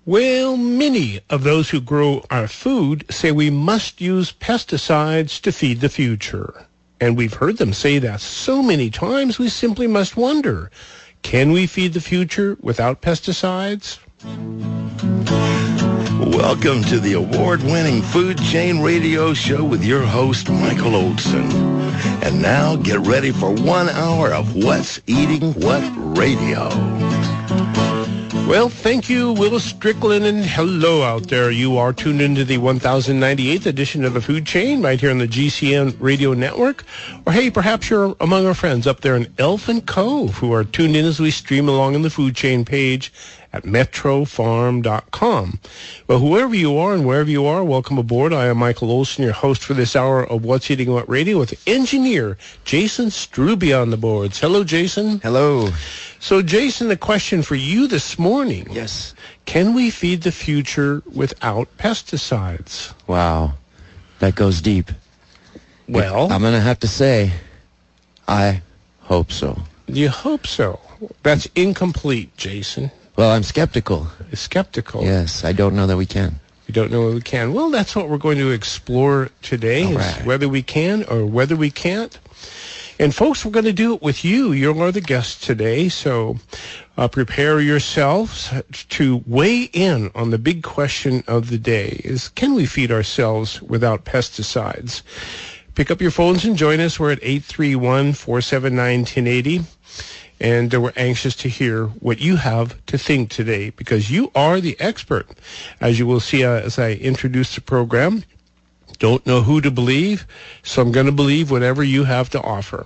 Well, many of those who grow our food say we must use pesticides to feed the future. And we've heard them say that so many times we simply must wonder, can we feed the future without pesticides? Welcome to the award-winning Food Chain Radio Show with your host, Michael Olson. And now get ready for 1 hour of What's Eating What Radio. Well, thank you, Will Strickland, and hello out there. You are tuned into the 1098th edition of the Food Chain right here on the GCN Radio Network. Or hey, perhaps you're among our friends up there in Elfin Cove who are tuned in as we stream along on the Food Chain page at metrofarm.com. Well, whoever you are and wherever you are, welcome aboard. I am Michael Olson, your host for this hour of What's Eating What Radio with engineer Jason Strubbe on the boards. Hello, Jason. Hello. So, Jason, the question for you this morning. Yes. Can we feed the future without pesticides? Wow. That goes deep. Well, I'm going to have to say, I hope so. You hope so. That's incomplete, Jason. Well, I'm skeptical. Skeptical. Yes, I don't know that we can. You don't know whether we can. Well, that's what we're going to explore today, All is right. whether we can or whether we can't. And folks, we're going to do it with you. You are the guest today, so prepare yourselves to weigh in on the big question of the day, is can we feed ourselves without pesticides? Pick up your phones and join us. We're at 831-479-1080. And we're anxious to hear what you have to think today, because you are the expert. As you will see as I introduce the program, don't know who to believe, so I'm going to believe whatever you have to offer.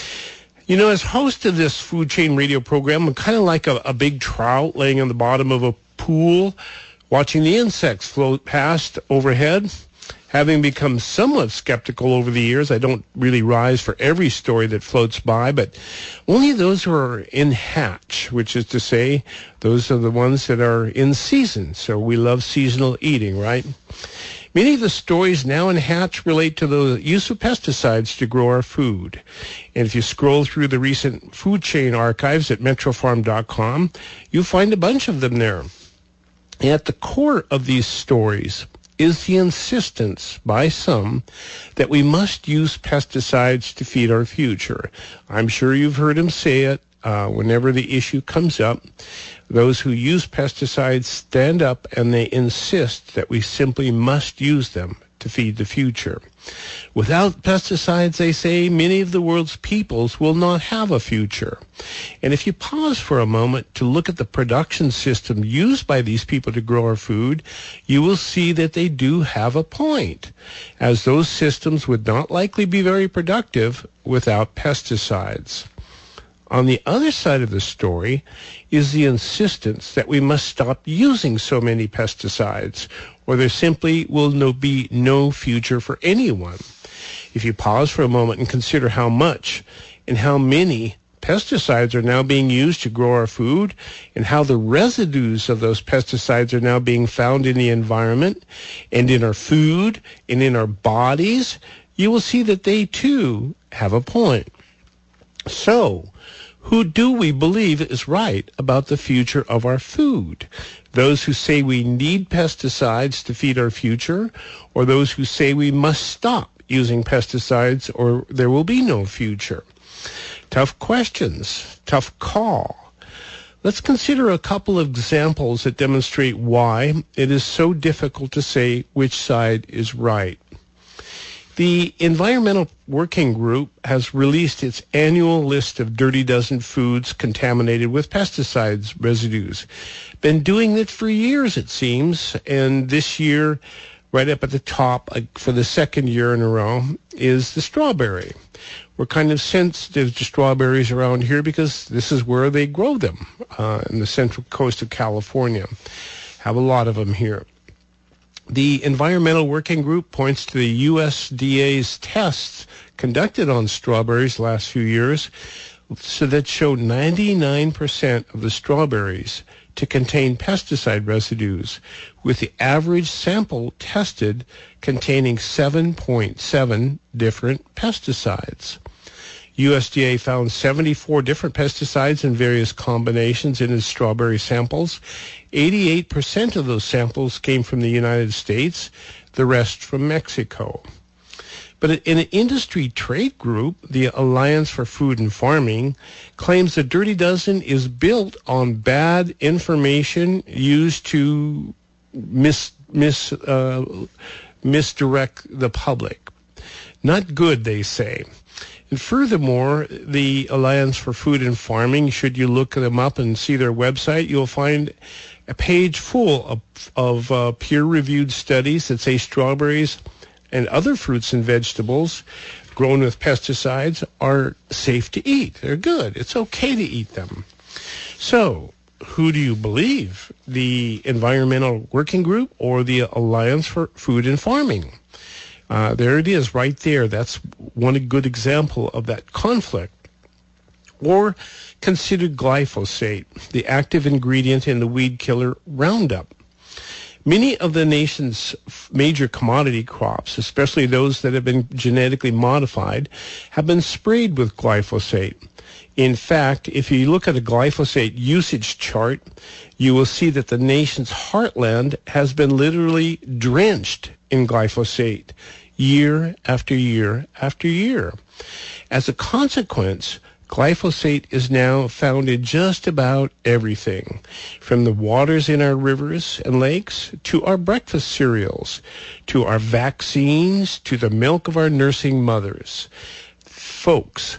You know, as host of this Food Chain Radio program, I'm kind of like a big trout laying on the bottom of a pool, watching the insects float past overhead. Having become somewhat skeptical over the years, I don't really rise for every story that floats by, but only those who are in hatch, which is to say, those are the ones that are in season. So we love seasonal eating, right? Many of the stories now in hatch relate to the use of pesticides to grow our food. And if you scroll through the recent Food Chain archives at metrofarm.com, you'll find a bunch of them there. And at the core of these stories is the insistence by some that we must use pesticides to feed our future. I'm sure you've heard him say it whenever the issue comes up. Those who use pesticides stand up and they insist that we simply must use them to feed the future. Without pesticides, they say, many of the world's peoples will not have a future. And if you pause for a moment to look at the production system used by these people to grow our food, you will see that they do have a point, as those systems would not likely be very productive without pesticides. On the other side of the story is the insistence that we must stop using so many pesticides, or there simply will be no future for anyone. If you pause for a moment and consider how much and how many pesticides are now being used to grow our food, and how the residues of those pesticides are now being found in the environment and in our food and in our bodies, you will see that they too have a point. So, who do we believe is right about the future of our food? Those who say we need pesticides to feed our future, or those who say we must stop using pesticides or there will be no future? Tough questions, tough call. Let's consider a couple of examples that demonstrate why it is so difficult to say which side is right. The Environmental Working Group has released its annual list of dirty dozen foods contaminated with pesticides residues. Been doing it for years, it seems, and this year, right up at the top for the second year in a row, is the strawberry. We're kind of sensitive to strawberries around here because this is where they grow them, in the central coast of California. Have a lot of them here. The Environmental Working Group points to the USDA's tests conducted on strawberries the last few years, so that show 99% of the strawberries to contain pesticide residues, with the average sample tested containing 7.7 different pesticides. USDA found 74 different pesticides in various combinations in its strawberry samples. 88% of those samples came from the United States, the rest from Mexico. But in an industry trade group, the Alliance for Food and Farming claims the Dirty Dozen is built on bad information used to misdirect the public. Not good, they say. And furthermore, the Alliance for Food and Farming, should you look them up and see their website, you'll find a page full of peer-reviewed studies that say strawberries and other fruits and vegetables grown with pesticides are safe to eat. They're good. It's okay to eat them. So, who do you believe? The Environmental Working Group or the Alliance for Food and Farming? There it is right there. That's one good example of that conflict. Or consider glyphosate, the active ingredient in the weed killer Roundup. Many of the nation's major commodity crops, especially those that have been genetically modified, have been sprayed with glyphosate. In fact, if you look at a glyphosate usage chart, you will see that the nation's heartland has been literally drenched in glyphosate year after year after year. As a consequence, glyphosate is now found in just about everything, from the waters in our rivers and lakes, to our breakfast cereals, to our vaccines, to the milk of our nursing mothers. Folks,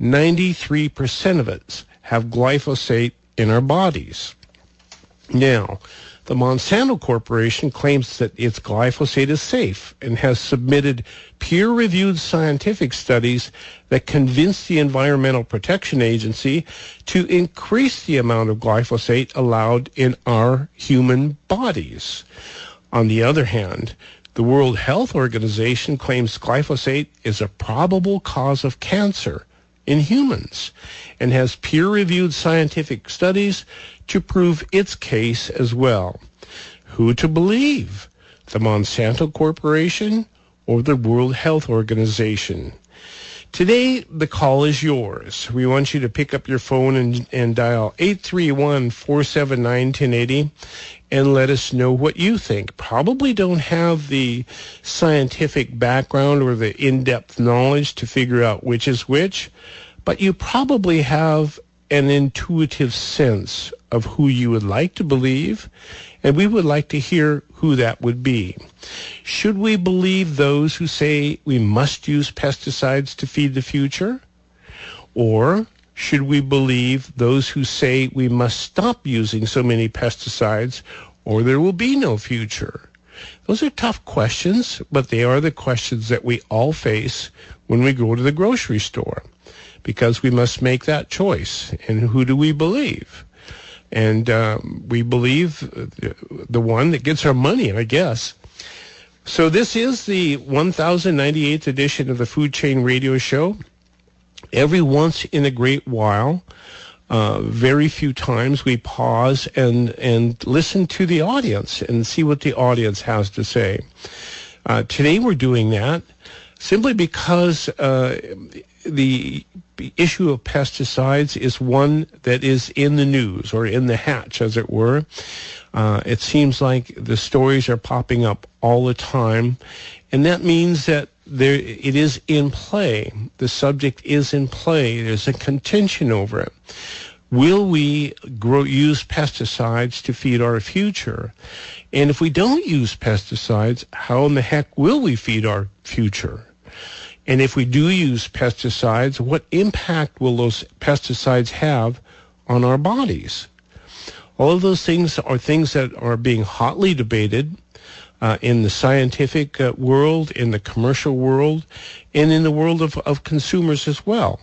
93% of us have glyphosate in our bodies. Now, the Monsanto Corporation claims that its glyphosate is safe and has submitted peer-reviewed scientific studies that convince the Environmental Protection Agency to increase the amount of glyphosate allowed in our human bodies. On the other hand, the World Health Organization claims glyphosate is a probable cause of cancer in humans and has peer-reviewed scientific studies to prove its case as well. Who to believe? The Monsanto Corporation or the World Health Organization? Today, the call is yours. We want you to pick up your phone and dial 831-479-1080 and let us know what you think. Probably don't have the scientific background or the in-depth knowledge to figure out which is which, but you probably have an intuitive sense of who you would like to believe, and we would like to hear who that would be. Should we believe those who say we must use pesticides to feed the future? Or should we believe those who say we must stop using so many pesticides or there will be no future? Those are tough questions, but they are the questions that we all face when we go to the grocery store, because we must make that choice. And who do we believe? And we believe the one that gets our money, I guess. So this is the 1098th edition of the Food Chain Radio Show. Every once in a great while, very few times, we pause and listen to the audience and see what the audience has to say. Today we're doing that simply because the issue of pesticides is one that is in the news, or in the hatch, as it were. It seems like the stories are popping up all the time, and that means that it is in play. The subject is in play. There's a contention over it. Will we use pesticides to feed our future? And if we don't use pesticides, how in the heck will we feed our future? And if we do use pesticides, what impact will those pesticides have on our bodies? All of those things are things that are being hotly debated in the scientific world, in the commercial world, and in the world of consumers as well.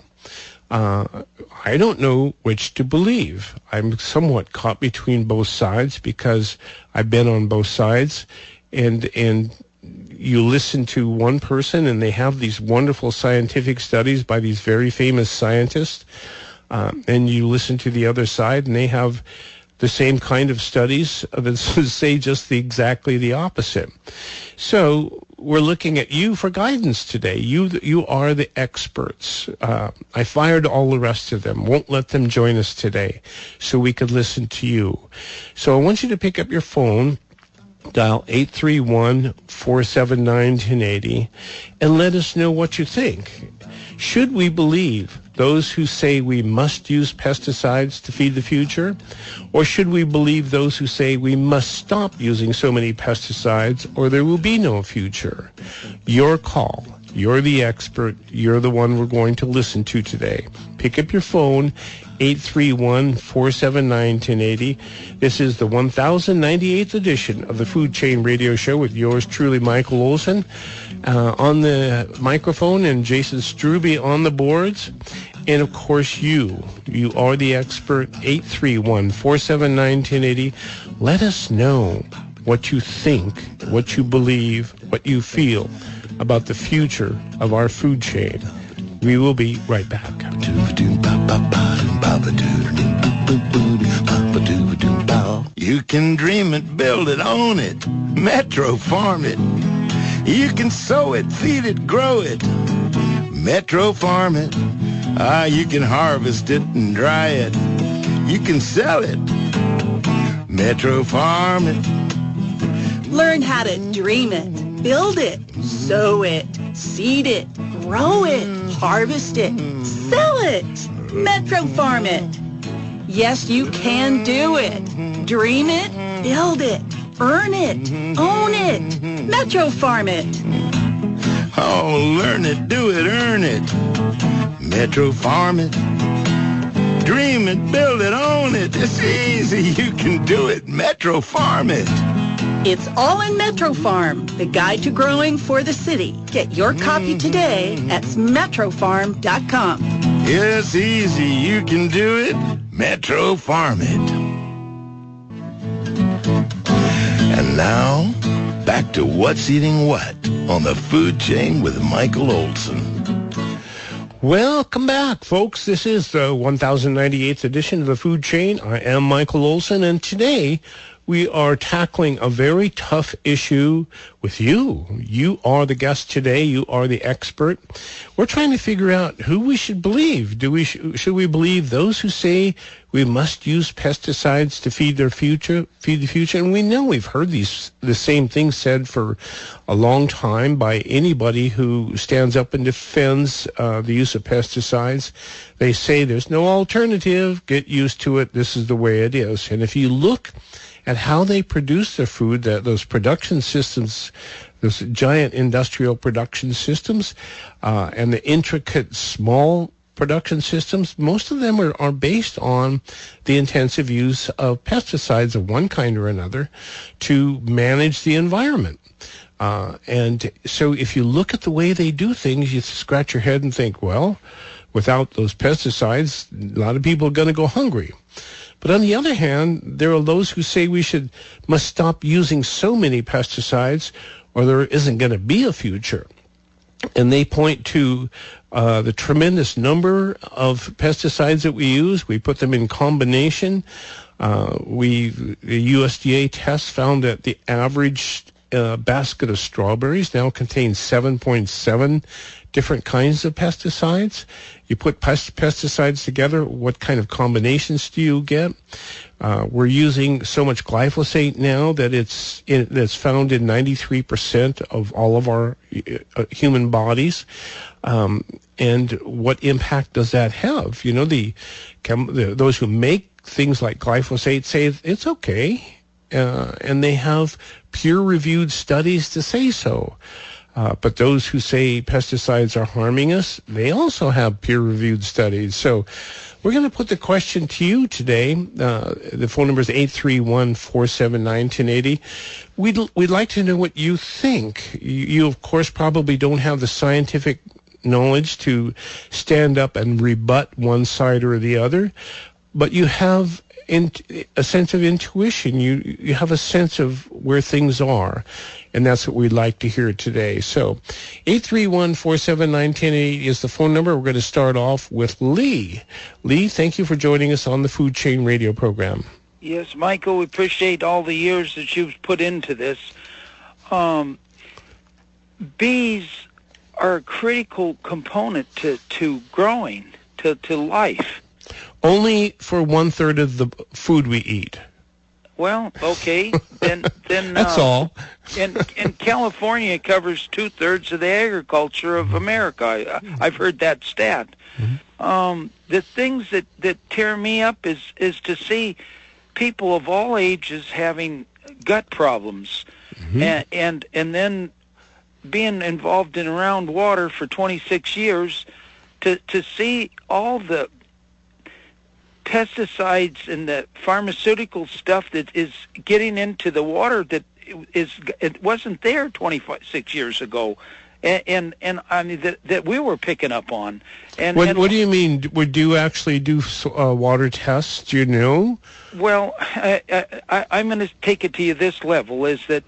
I don't know which to believe. I'm somewhat caught between both sides because I've been on both sides, and you listen to one person and they have these wonderful scientific studies by these very famous scientists, and you listen to the other side and they have the same kind of studies that say just exactly the opposite. So we're looking at you for guidance today. You are the experts. I fired all the rest of them. Won't let them join us today so we could listen to you. So I want you to pick up your phone, dial 831-479-1080, and let us know what you think. Should we believe those who say we must use pesticides to feed the future? Or should we believe those who say we must stop using so many pesticides or there will be no future? Your call. You're the expert. You're the one we're going to listen to today. Pick up your phone, 831-479-1080. This is the 1098th edition of the Food Chain Radio Show with yours truly, Michael Olson. On the microphone and Jason Struby on the boards. And of course you are the expert, 831-479-1080. Let us know what you think, what you believe, what you feel about the future of our food chain. We will be right back. You can dream it, build it, own it, Metro Farm it. You can sow it, feed it, grow it, Metro Farm it. You can harvest it and dry it. You can sell it, Metro Farm it. Learn how to dream it, build it, sow it, seed it, grow it, harvest it, sell it, Metro Farm it. Yes, you can do it. Dream it, build it, earn it, own it, Metro Farm it. Oh, learn it, do it, earn it, Metro Farm it. Dream it, build it, own it. It's easy. You can do it. Metro Farm it. It's all in Metro Farm, the guide to growing for the city. Get your copy today at metrofarm.com. It's easy. You can do it. Metro Farm it. And now, back to What's Eating What on the Food Chain with Michael Olson. Welcome back, folks. This is the 1098th edition of the Food Chain. I am Michael Olson, and today we are tackling a very tough issue with you. You are the guest today. You are the expert. We're trying to figure out who we should believe. Should we believe those who say we must use pesticides to feed the future? And we know we've heard the same thing said for a long time by anybody who stands up and defends the use of pesticides. They say there's no alternative. Get used to it. This is the way it is. And if you look at how they produce their food, those production systems, those giant industrial production systems, and the intricate small production systems, most of them are based on the intensive use of pesticides of one kind or another to manage the environment. And so if you look at the way they do things, you scratch your head and think, well, without those pesticides, a lot of people are going to go hungry. But on the other hand, there are those who say we must stop using so many pesticides or there isn't going to be a future. And they point to the tremendous number of pesticides that we use. We put them in combination. The USDA tests found that the average basket of strawberries now contains 7.7 different kinds of pesticides. You put pesticides together, what kind of combinations do you get? We're using so much glyphosate now that it's found in 93% of all of our human bodies. And what impact does that have? You know, those who make things like glyphosate say it's okay, and they have peer-reviewed studies to say so. But those who say pesticides are harming us, they also have peer-reviewed studies. So we're going to put the question to you today. The phone number is 831-479-1080. We'd like to know what you think. You, of course, probably don't have the scientific knowledge to stand up and rebut one side or the other, but you have a sense of intuition. You have a sense of where things are, and that's what we'd like to hear today. So 831-479-1080 is the phone number. We're going to start off with Lee. Lee, thank you for joining us on the Food Chain Radio program. Yes, Michael, we appreciate all the years that you've put into this. bees are a critical component to growing, to life. Only for 1/3 of the food we eat. Well, okay, then That's all. In California, it covers 2/3 of the agriculture of America. I've heard that stat. Mm-hmm. The things that tear me up is to see people of all ages having gut problems, and then being involved in around water for 26 years, to see all the pesticides and the pharmaceutical stuff that is getting into the water that it wasn't there 26 years ago, and I mean that we were picking up on. And what do you mean? Would you actually do water tests? Do you know? Well, I'm going to take it to you this level: is that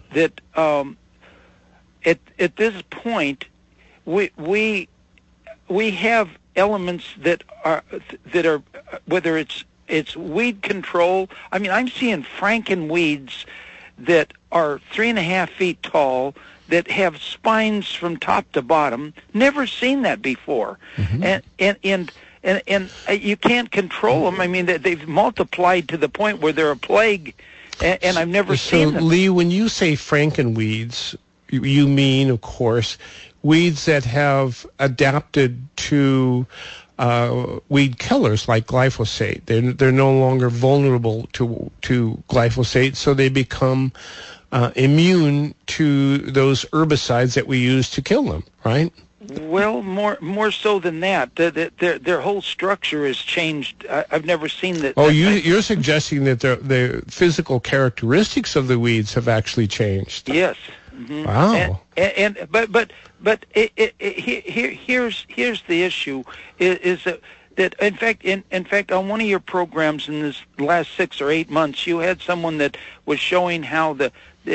at this point we have elements that are whether it's weed control. I mean, I'm seeing frankenweeds that are 3.5 feet tall that have spines from top to bottom. Never seen that before, and you can't control them. I mean, they've multiplied to the point where they're a plague, and I've never seen them. So, Lee, when you say frankenweeds, you mean, of course, weeds that have adapted to weed killers like glyphosate. They're no longer vulnerable to glyphosate, so they become immune to those herbicides that we use to kill them, right? Well, more so than that. Their whole structure has changed. I've never seen that. Oh, you're suggesting that the physical characteristics of the weeds have actually changed? Yes. Mm-hmm. Wow. But here's the issue: is that in fact on one of your programs in this last 6 or 8 months, you had someone that was showing how the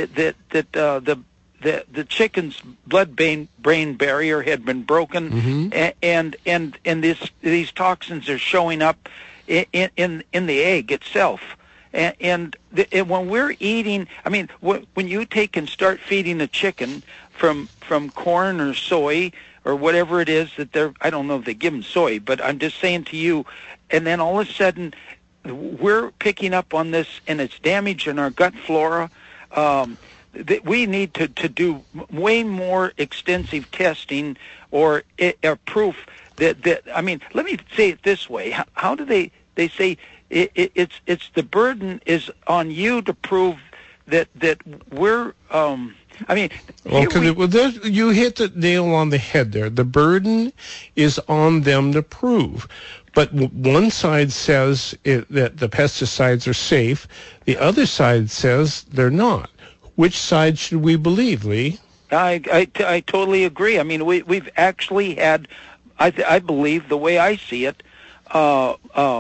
chicken's blood-brain barrier had been broken, and these toxins are showing up in the egg itself. And when we're eating, I mean, when you take and start feeding a chicken from corn or soy or whatever it is that I don't know if they give them soy, but I'm just saying to you, and then all of a sudden we're picking up on this and it's damaging our gut flora. That we need to do way more extensive testing or proof that I mean, let me say it this way: how do they say it's the burden is on you to prove that we're I mean, you hit the nail on the head there. The burden is on them to prove. But one side says that the pesticides are safe. The other side says they're not. Which side should we believe, Lee? I totally agree. I mean, we've actually had, I believe, the way I see it. Well,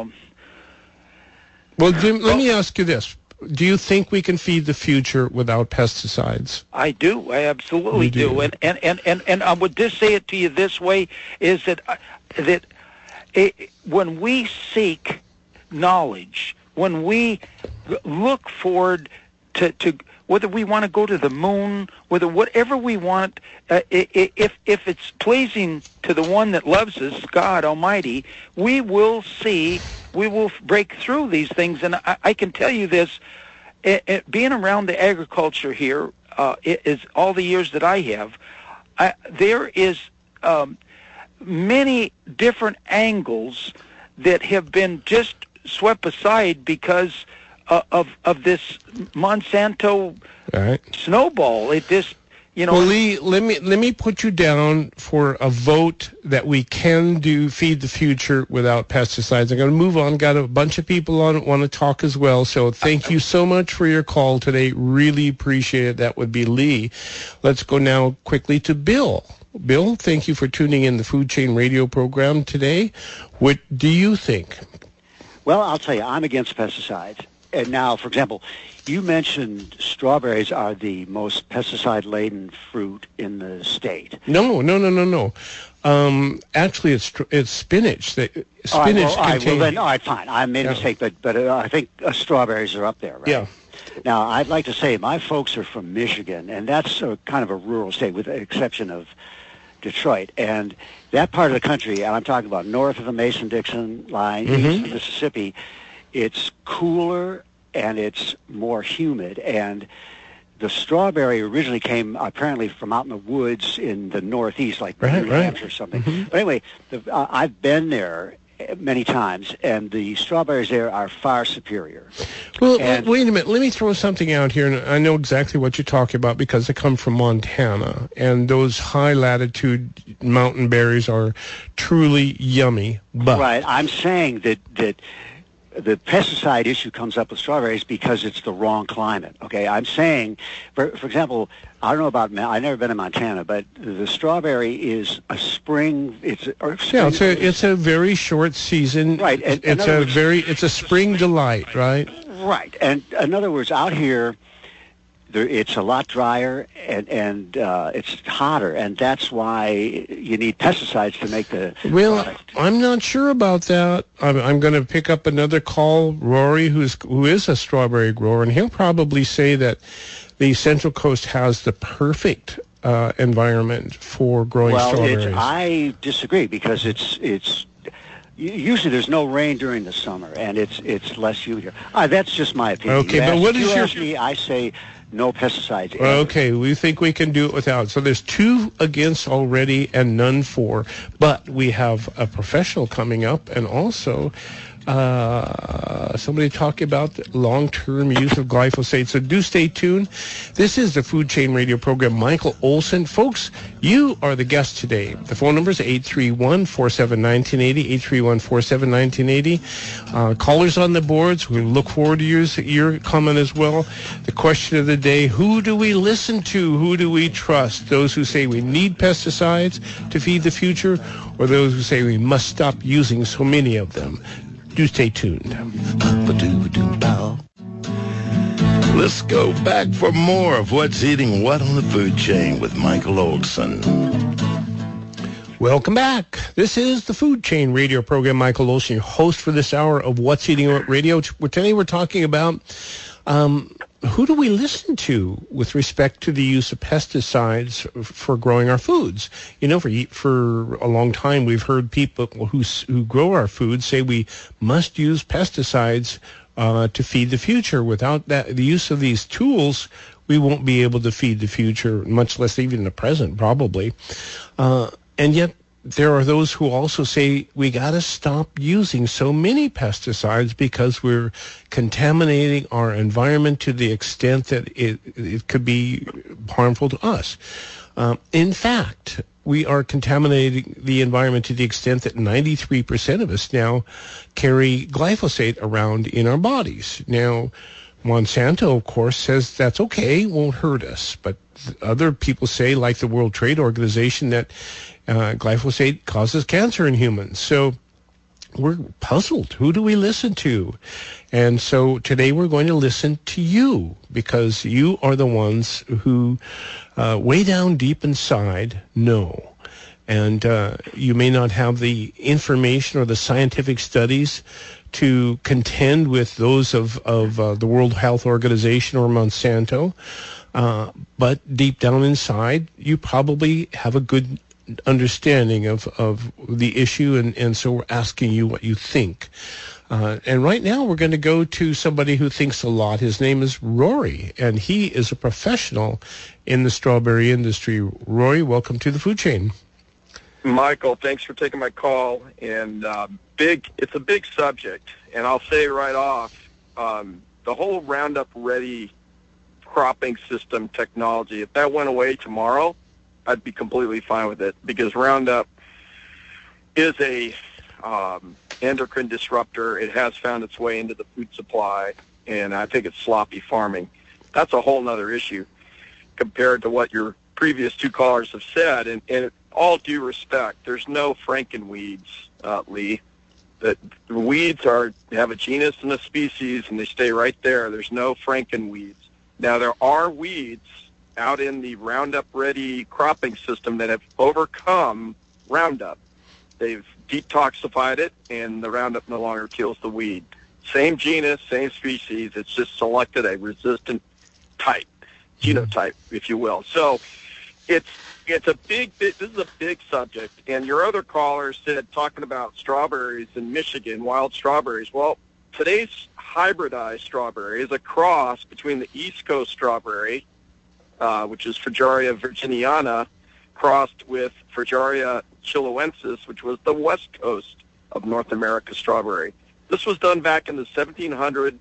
Jim, let me ask you this. Do you think we can feed the future without pesticides? I do. I absolutely do. And I would just say it to you this way, is that when we seek knowledge, when we look forward to whether we want to go to the moon, whatever we want, if it's pleasing to the one that loves us, God Almighty, we will break through these things. And I can tell you this, being around the agriculture here, is all the years that I have, there is many different angles that have been just swept aside because of this Monsanto snowball. It just, Well, Lee, let me put you down for a vote that we can feed the future without pesticides. I'm going to move on. Got a bunch of people on want to talk as well. So thank you so much for your call today. Really appreciate it. That would be Lee. Let's go now quickly to Bill. Bill, thank you for tuning in the Food Chain Radio program today. What do you think? Well, I'll tell you, I'm against pesticides. And now, for example, you mentioned strawberries are the most pesticide-laden fruit in the state. No. Actually, it's spinach. Spinach all right, fine. I made a mistake, but I think strawberries are up there, right? Yeah. Now, I'd like to say my folks are from Michigan, and that's kind of a rural state with the exception of Detroit. And that part of the country, and I'm talking about north of the Mason-Dixon line, east of Mississippi, it's cooler and it's more humid. And the strawberry originally came apparently from out in the woods in the Northeast, like New Hampshire or something. But anyway, I've been there many times, and the strawberries there are far superior. Well, wait a minute. Let me throw something out here, and I know exactly what you're talking about because I come from Montana, and those high-latitude mountain berries are truly yummy. But right. I'm saying that the pesticide issue comes up with strawberries because it's the wrong climate. Okay, I'm saying, for example, I don't know about, I've never been in Montana, but the strawberry is a spring. It's a very short season. Right. It's a spring delight, right? Right. And in other words, out here, it's a lot drier and it's hotter, and that's why you need pesticides to make the product. I'm not sure about that. I'm going to pick up another call, Rory, who is a strawberry grower, and he'll probably say that the Central Coast has the perfect environment for growing strawberries. I disagree because it's usually there's no rain during the summer, and it's less humid here. That's just my opinion. Okay, but what is your? Ask me, I say no pesticides. Okay, we think we can do it without. So there's 2 against already and none for. But we have a professional coming up, and also somebody talking about long-term use of glyphosate. So do stay tuned. This is the Food Chain Radio program. Michael Olson. Folks, you are the guest today. The phone number is 831-47-1980, 831-47-1980. Callers on the boards. We look forward to your comment as well. The question of the day, who do we listen to? Who do we trust? Those who say we need pesticides to feed the future, or those who say we must stop using so many of them? Do stay tuned. Let's go back for more of What's Eating What on the Food Chain with Michael Olson. Welcome back. This is the Food Chain Radio program. Michael Olson, your host for this hour of What's Eating What Radio. Today we're talking about who do we listen to with respect to the use of pesticides for growing our foods? You know, for a long time, we've heard people who grow our food say we must use pesticides to feed the future. Without the use of these tools, we won't be able to feed the future, much less even the present, probably. And yet, there are those who also say we got to stop using so many pesticides because we're contaminating our environment to the extent that it could be harmful to us. In fact, we are contaminating the environment to the extent that 93% of us now carry glyphosate around in our bodies. Now, Monsanto, of course, says that's okay, won't hurt us. But other people say, like the World Trade Organization, that glyphosate causes cancer in humans. So we're puzzled. Who do we listen to? And so today we're going to listen to you because you are the ones who way down deep inside know. And you may not have the information or the scientific studies to contend with those of the World Health Organization or Monsanto. But deep down inside, you probably have a good understanding of the issue, and so we're asking you what you think. And right now we're going to go to somebody who thinks a lot. His name is Rory, and he is a professional in the strawberry industry. Rory, welcome to the Food Chain. Michael, thanks for taking my call. And it's a big subject, and I'll say right off, the whole Roundup Ready cropping system technology, if that went away tomorrow, I'd be completely fine with it, because Roundup is a endocrine disruptor. It has found its way into the food supply, and I think it's sloppy farming. That's a whole other issue compared to what your previous 2 callers have said. And all due respect, there's no frankenweeds, Lee. The weeds have a genus and a species, and they stay right there. There's no frankenweeds. Now, there are weeds out in the Roundup Ready cropping system that have overcome Roundup. They've detoxified it, and the Roundup no longer kills the weed. Same genus, same species. It's just selected a resistant type, genotype, if you will. So this is a big subject. And your other caller said, talking about strawberries in Michigan, wild strawberries. Well, today's hybridized strawberry is a cross between the East Coast strawberry, which is Fragaria virginiana, crossed with Fragaria chiloensis, which was the West Coast of North America strawberry. This was done back in the 1700s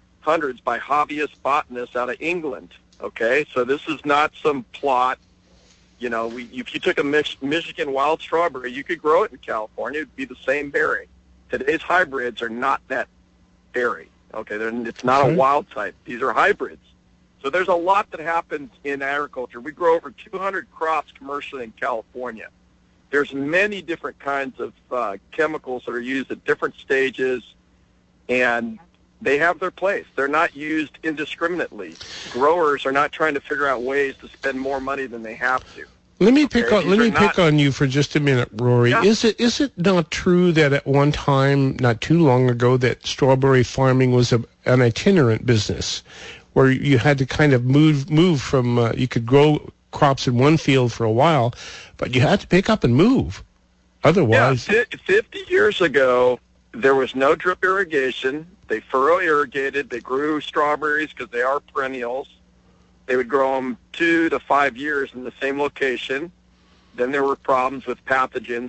by hobbyist botanists out of England. Okay, so this is not some plot. You know, if you took a Michigan wild strawberry, you could grow it in California. It'd be the same berry. Today's hybrids are not that berry. Okay, it's not a wild type. These are hybrids. So there's a lot that happens in agriculture. We grow over 200 crops commercially in California. There's many different kinds of chemicals that are used at different stages, and they have their place. They're not used indiscriminately. Growers are not trying to figure out ways to spend more money than they have to. Let me pick on you for just a minute, Rory. Yeah. Is it not true that at one time, not too long ago, that strawberry farming was an itinerant business, where you had to kind of move from you could grow crops in one field for a while, but you had to pick up and move. Otherwise, 50 years ago, there was no drip irrigation. They furrow irrigated. They grew strawberries because they are perennials. They would grow them 2 to 5 years in the same location. Then there were problems with pathogens,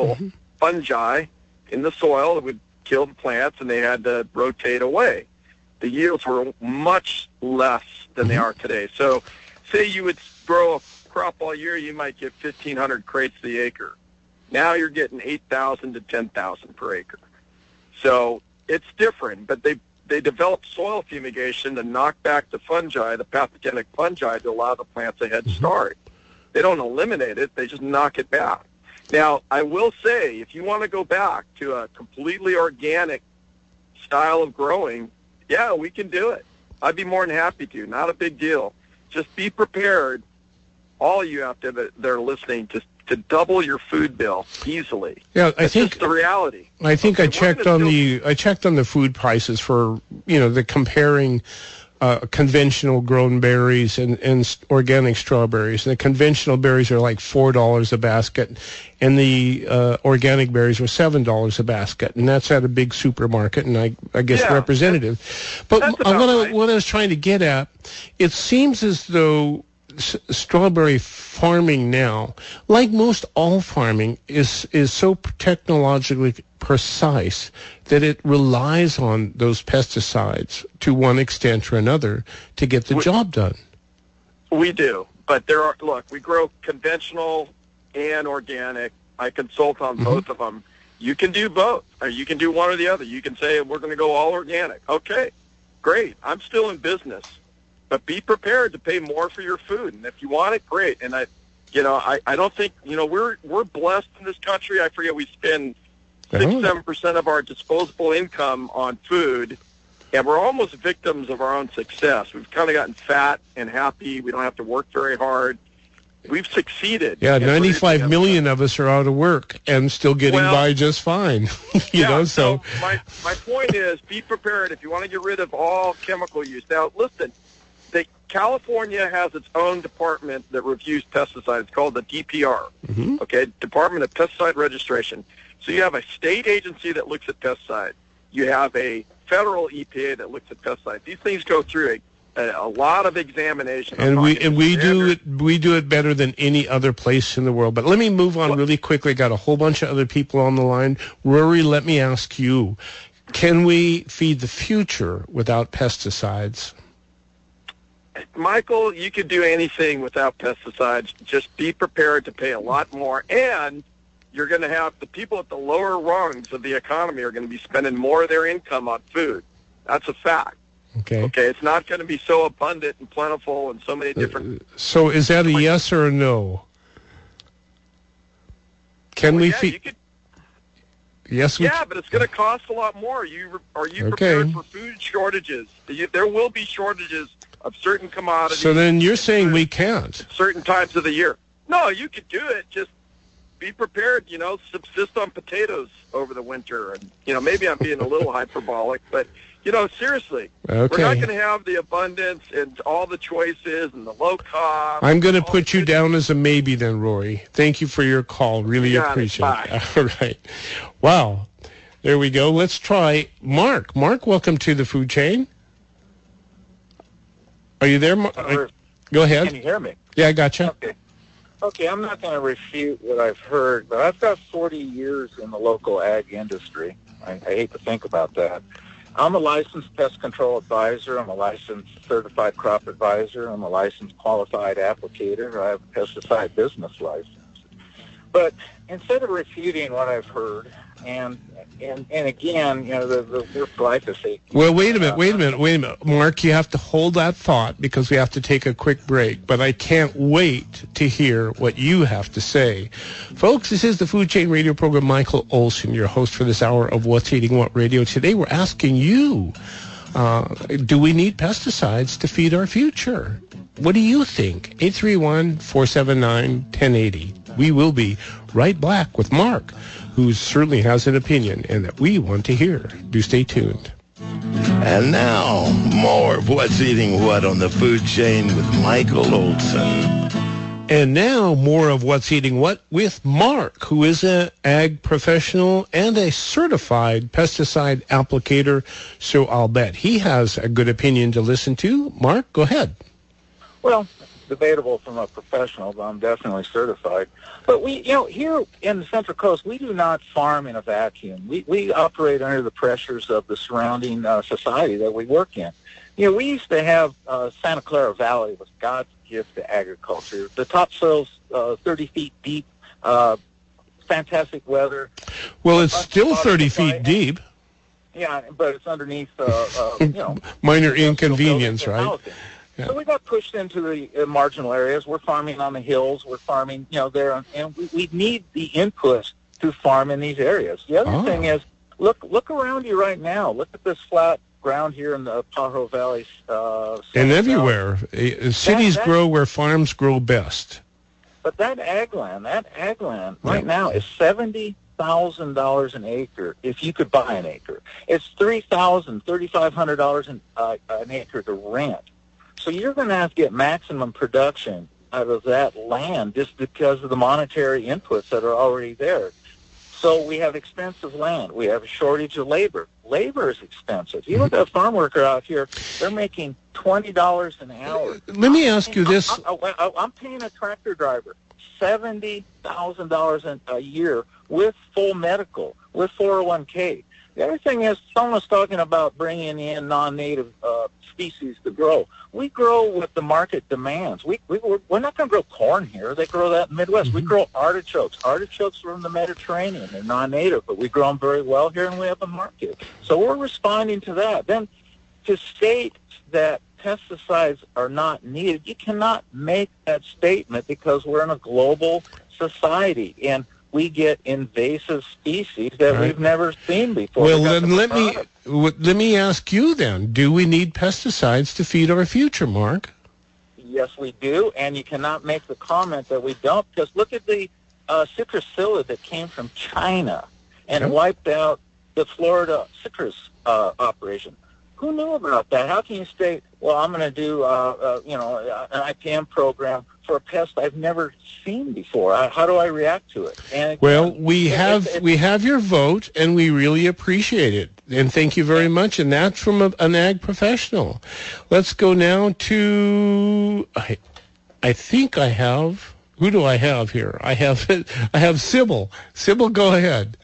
fungi in the soil that would kill the plants, and they had to rotate away. The yields were much less than they are today. So say you would grow a crop all year, you might get 1,500 crates the acre. Now you're getting 8,000 to 10,000 per acre. So it's different, but they developed soil fumigation to knock back the fungi, the pathogenic fungi, to allow the plants a head start. They don't eliminate it, they just knock it back. Now, I will say, if you want to go back to a completely organic style of growing, yeah, we can do it. I'd be more than happy to. Not a big deal. Just be prepared, all you have to that are listening, to double your food bill easily. Yeah, That's just the reality. I think I checked on the food prices for the comparing conventional grown berries and organic strawberries. And the conventional berries are like $4 a basket, and the organic berries are $7 a basket, and that's at a big supermarket, and I guess representative. But what I was trying to get at, it seems as though strawberry farming now, like most all farming, is so technologically precise that it relies on those pesticides to one extent or another to get the job done. We do, but we grow conventional and organic. I consult on both of them. You can do both, or you can do one or the other. You can say, we're going to go all organic. Okay, great. I'm still in business. But be prepared to pay more for your food, and if you want it, great. And I don't think we're blessed in this country. I forget we spend 6-7% of our disposable income on food, and we're almost victims of our own success. We've kind of gotten fat and happy. We don't have to work very hard. We've succeeded. Yeah, 95 million of us are out of work and still getting by just fine. So my point is, be prepared if you want to get rid of all chemical use. Now, listen. California has its own department that reviews pesticides. It's called the DPR, Department of Pesticide Registration. So you have a state agency that looks at pesticides. You have a federal EPA that looks at pesticides. These things go through a lot of examination. And we do it better than any other place in the world. But let me move on really quickly. Got a whole bunch of other people on the line. Rory, let me ask you, can we feed the future without pesticides? Michael, you could do anything without pesticides. Just be prepared to pay a lot more, and you're going to have the people at the lower rungs of the economy are going to be spending more of their income on food. That's a fact. Okay, it's not going to be so abundant and plentiful and so many different... So is that a yes or a no? Can we feed... Yes, but it's going to cost a lot more. Are you prepared for food shortages? There will be shortages of certain commodities. So then you're saying we can't. Certain times of the year. No, you could do it. Just be prepared. Subsist on potatoes over the winter, and maybe I'm being a little hyperbolic, but seriously, Okay. we're not going to have the abundance and all the choices and the low cost. I'm going to put you down as a maybe then, Rory. Thank you for your call. Really appreciate it. All right. Wow. There we go. Let's try Mark. Mark, welcome to the food chain. Are you there? Go ahead. Can you hear me? Yeah, I gotcha. Okay, I'm not going to refute what I've heard, but I've got 40 years in the local ag industry. I hate to think about that. I'm a licensed pest control advisor. I'm a licensed certified crop advisor. I'm a licensed qualified applicator. I have a pesticide business license. But instead of refuting what I've heard, and again, the glyphosate. Well, wait a minute. Mark, you have to hold that thought because we have to take a quick break. But I can't wait to hear what you have to say. Folks, this is the Food Chain Radio program. Michael Olson, your host for this hour of What's Eating What Radio. Today we're asking you, do we need pesticides to feed our future? What do you think? 831-479-1080. We will be right back with Mark, who certainly has an opinion and that we want to hear. Do stay tuned. And now, more of What's Eating What on the Food Chain with Michael Olson. And now, more of What's Eating What with Mark, who is an ag professional and a certified pesticide applicator. So I'll bet he has a good opinion to listen to. Mark, go ahead. Well, debatable from a professional, but I'm definitely certified. But we, here in the Central Coast, we do not farm in a vacuum. We operate under the pressures of the surrounding society that we work in. We used to have Santa Clara Valley was God's gift to agriculture. The topsoil's 30 feet deep, fantastic weather. Well, it's still 30 feet deep. Yeah, but it's underneath, minor inconvenience, right? Yeah. So we got pushed into the marginal areas. We're farming on the hills. We're farming, there, and we need the inputs to farm in these areas. The other thing is, look around you right now. Look at this flat ground here in the Pajaro Valley. And everywhere. Cities grow where farms grow best. But that ag land right now is $70,000 an acre if you could buy an acre. It's $3,000, $3,500 an acre to rent. So you're going to have to get maximum production out of that land just because of the monetary inputs that are already there. So we have expensive land. We have a shortage of labor. Labor is expensive. You look at a farm worker out here, they're making $20 an hour. Let me ask you this. I'm paying a tractor driver $70,000 a year with full medical, with 401k. The other thing is, someone's talking about bringing in non-native species to grow. We grow what the market demands. We're not going to grow corn here. They grow that in the Midwest. We grow artichokes. Artichokes from the Mediterranean. They're non-native, but we grow them very well here, and we have a market. So we're responding to that. Then to state that pesticides are not needed, you cannot make that statement because we're in a global society, and we get invasive species that we've never seen before. Well, then let me ask you then, do we need pesticides to feed our future, Mark? Yes, we do, and you cannot make the comment that we don't, because look at the citrusilla that came from China and wiped out the Florida citrus operation. Who knew about that? How can you state, well, I'm going to do an IPM program for a pest I've never seen before? How do I react to it? And well, we have your vote, and we really appreciate it. And thank you very much. And that's from an ag professional. Let's go now to, I think I have, who do I have here? I have Sybil. Sybil, go ahead.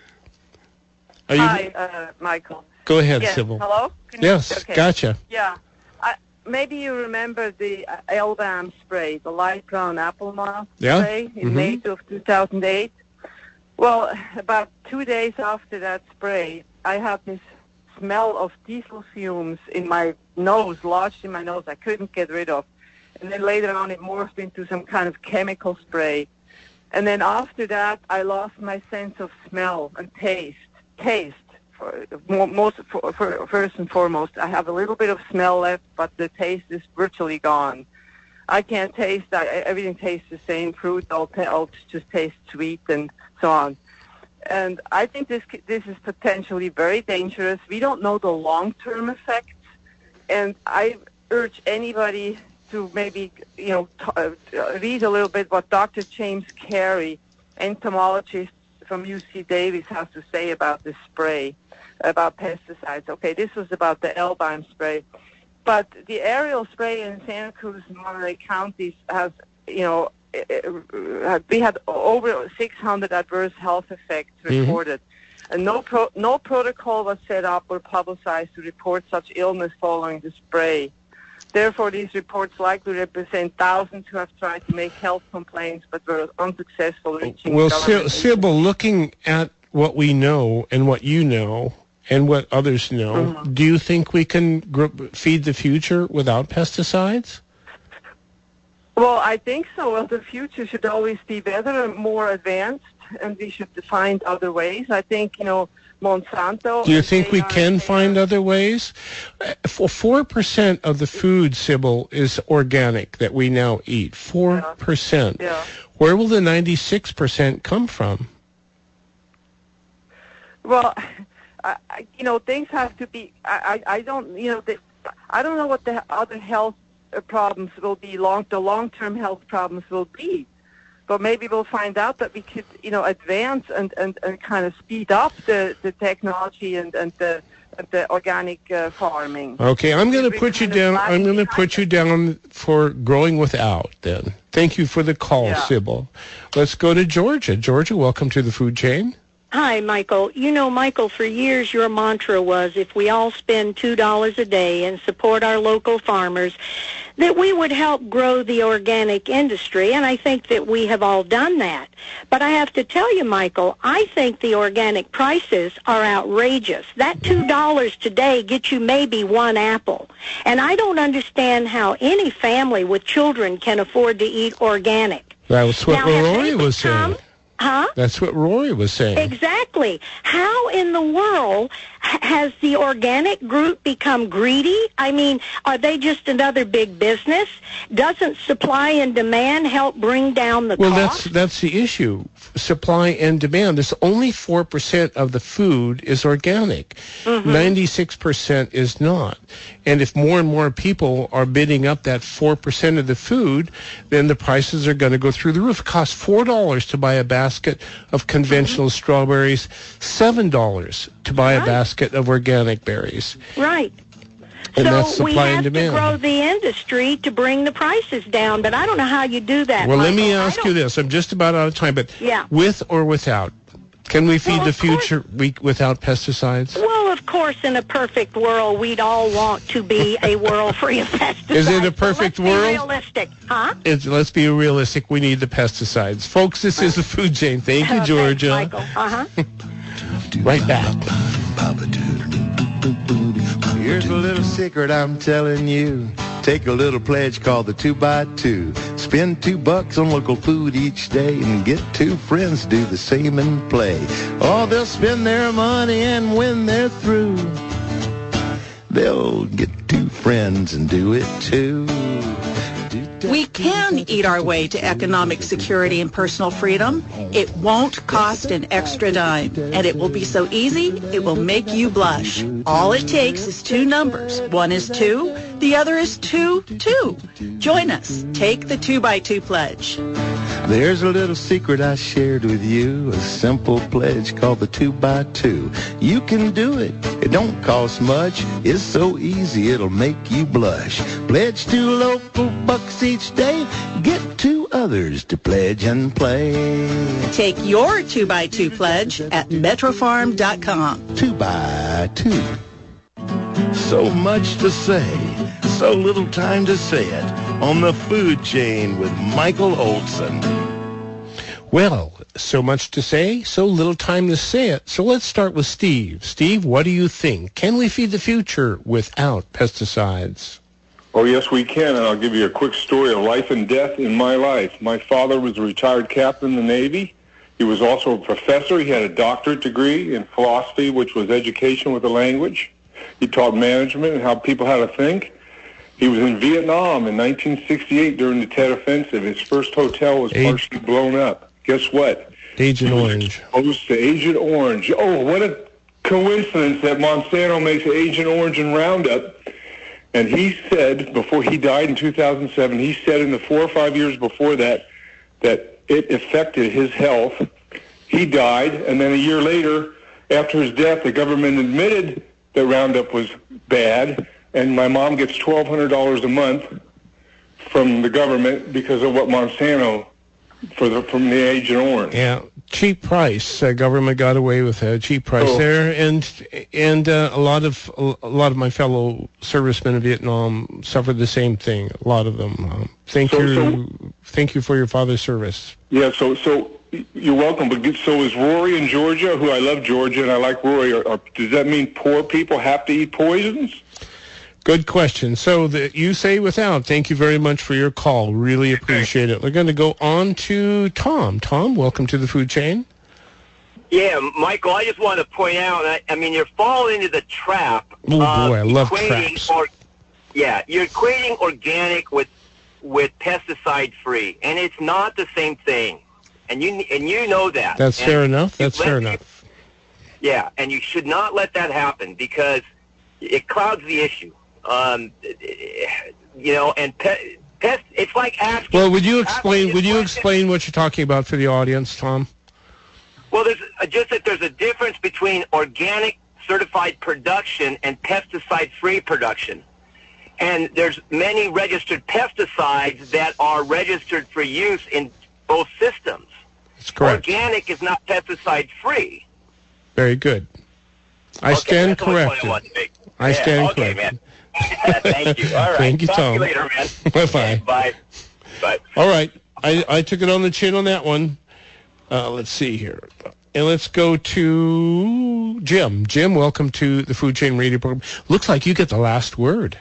Hi, Michael. Go ahead, yes. Sybil. Hello? Yes, okay. Gotcha. Yeah. Maybe you remember the LBAM spray, the light brown apple moth spray in May of 2008. Well, about 2 days after that spray, I had this smell of diesel fumes in my nose, lodged in my nose, I couldn't get rid of. And then later on it morphed into some kind of chemical spray. And then after that, I lost my sense of smell and taste. First and foremost, I have a little bit of smell left, but the taste is virtually gone. I can't taste. Everything tastes the same. Fruit all just tastes sweet and so on. And I think this is potentially very dangerous. We don't know the long-term effects, and I urge anybody to maybe read a little bit what Dr. James Carey, entomologist from UC Davis, has to say about this spray, about pesticides. Okay, this was about the Elbheim spray, but the aerial spray in Santa Cruz and Monterey counties has, we had over 600 adverse health effects reported, and no protocol was set up or publicized to report such illness following the spray. Therefore, these reports likely represent thousands who have tried to make health complaints but were unsuccessful reaching government. Sybil, looking at what we know and what you know and what others know, do you think we can feed the future without pesticides? Well, I think so. Well, the future should always be better and more advanced, and we should find other ways. I think, Monsanto... Do you think we can find other ways? 4% of the food, Sybil, is organic that we now eat. 4%. Yeah. Where will the 96% come from? Well, things have to be... I don't know what the other health problems will be, the long-term health problems will be. But maybe we'll find out that we could, advance and kind of speed up the technology and the organic farming. Okay, I'm going to put you down. I'm going to put you down for growing without. Then, thank you for the call, Sybil. Let's go to Georgia. Georgia, welcome to the food chain. Hi, Michael. Michael, for years your mantra was if we all spend $2 a day and support our local farmers, that we would help grow the organic industry, and I think that we have all done that. But I have to tell you, Michael, I think the organic prices are outrageous. That $2 today gets you maybe one apple. And I don't understand how any family with children can afford to eat organic. That's what Rory was saying. Huh? That's what Rory was saying. Exactly. How in the world has the organic group become greedy? I mean, are they just another big business? Doesn't supply and demand help bring down the cost? Well, that's the issue. Supply and demand. There's only 4% of the food is organic. 96% is not. And if more and more people are bidding up that 4% of the food, then the prices are going to go through the roof. It costs $4 to buy a basket of conventional strawberries, $7 to buy a basket of organic berries. Right. And so that's supply and demand. We have to grow the industry to bring the prices down, but I don't know how you do that, Well, Michael. let me ask you this. I'm just about out of time, but with or without? Can we feed the future without pesticides? Well, of course, in a perfect world, we'd all want to be a world free of pesticides. Is it a perfect world? Let's be realistic, huh? Let's be realistic. We need the pesticides. Folks, this is the Food Chain. Thank you, Georgia. Thanks, Michael. Right back. Here's a little secret I'm telling you. Take a little pledge called the 2x2. Spend $2 on local food each day and get 2 friends to do the same and play. Oh, they'll spend their money, and when they're through, they'll get 2 friends and do it too. We can eat our way to economic security and personal freedom. It won't cost an extra dime, and it will be so easy, it will make you blush. All it takes is 2 numbers. One is 2, the other is 2. Join us. Take the 2x2 pledge. There's a little secret I shared with you, a simple pledge called the 2x2. You can do it. It don't cost much. It's so easy, it'll make you blush. Pledge 2 local bucks each day. Get 2 others to pledge and play. Take your 2x2 pledge at metrofarm.com. 2x2. So much to say, so little time to say it. On the Food Chain with Michael Olson. Well, so much to say, so little time to say it. So let's start with Steve. Steve, what do you think? Can we feed the future without pesticides? Oh, yes, we can, and I'll give you a quick story of life and death in my life. My father was a retired captain in the Navy. He was also a professor. He had a doctorate degree in philosophy, which was education with a language. He taught management and how people how to think. He was in Vietnam in 1968 during the Tet Offensive. His first hotel was partially blown up. Guess what? Agent Orange. Exposed to Agent Orange. Oh, what a coincidence that Monsanto makes Agent Orange and Roundup. And he said, before he died in 2007, he said in the 4 or 5 years before that it affected his health. He died, and then a year later, after his death, the government admitted that Roundup was bad, and my mom gets $1,200 a month from the government because of what Monsanto from the Agent Orange. Yeah, cheap price. Government got away with a cheap price there, and a lot of my fellow servicemen in Vietnam suffered the same thing. A lot of them. Thank you for your father's service. Yeah. So you're welcome. But so is Rory in Georgia, who I love Georgia and I like Rory. Does that mean poor people have to eat poisons? Good question. So you say without. Thank you very much for your call. Really appreciate it. We're going to go on to Tom. Tom, welcome to the food chain. Yeah, Michael, I just want to point out, I mean, you're falling into the trap. Oh, boy, I love traps. You're equating organic with pesticide-free, and it's not the same thing. And you know that. That's fair enough. That's fair enough. Yeah, and you should not let that happen because it clouds the issue. And pest. It's like asking. Well, would you explain what you're talking about for the audience, Tom? Well, there's a difference between organic certified production and pesticide-free production. And there's many registered pesticides that are registered for use in both systems. That's correct. Organic is not pesticide-free. Very good. I stand corrected. I stand corrected. Man. Thank you. All right. Thank you, Talk Tom. To you later, man. Bye-bye. Bye. Bye. All right. I took it on the chin on that one. Let's see here. And let's go to Jim. Jim, welcome to the Food Chain Radio program. Looks like you get the last word.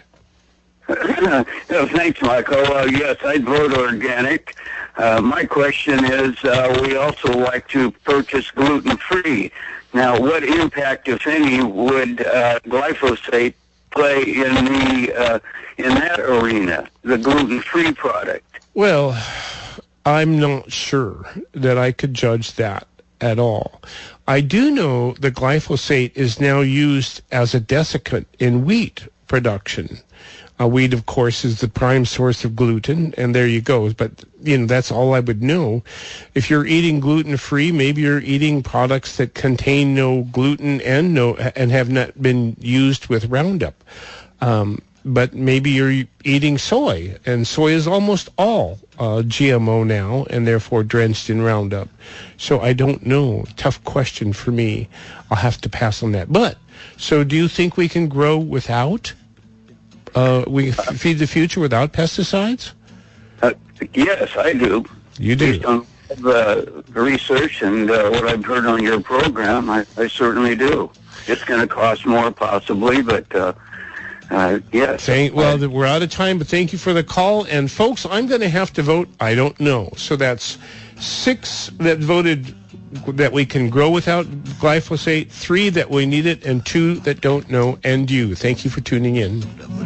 Thanks, Michael. Yes, I'd vote organic. My question is, we also like to purchase gluten-free. Now, what impact, if any, would glyphosate play in that arena, the gluten-free product? Well, I'm not sure that I could judge that at all. I do know that glyphosate is now used as a desiccant in wheat production. Wheat, of course, is the prime source of gluten, and there you go. But, that's all I would know. If you're eating gluten-free, maybe you're eating products that contain no gluten and have not been used with Roundup. But maybe you're eating soy, and soy is almost all GMO now, and therefore drenched in Roundup. So I don't know. Tough question for me. I'll have to pass on that. But, so do you think we can grow without? We feed the future without pesticides? Yes, I do. You do? Based on the research and what I've heard on your program, I certainly do. It's going to cost more possibly, but yes. Well, we're out of time, but thank you for the call. And folks, I'm going to have to vote I don't know. So that's 6 that voted that we can grow without glyphosate, 3 that we need it, and 2 that don't know, and you. Thank you for tuning in.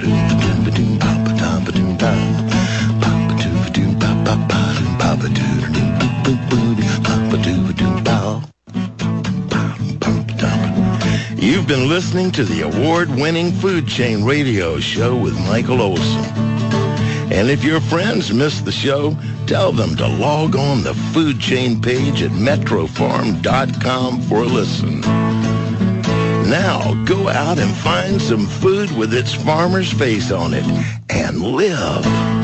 You've been listening to the award-winning Food Chain Radio Show with Michael Olson. And if your friends missed the show, tell them to log on the Food Chain page at metrofarm.com for a listen. Now, go out and find some food with its farmer's face on it and live.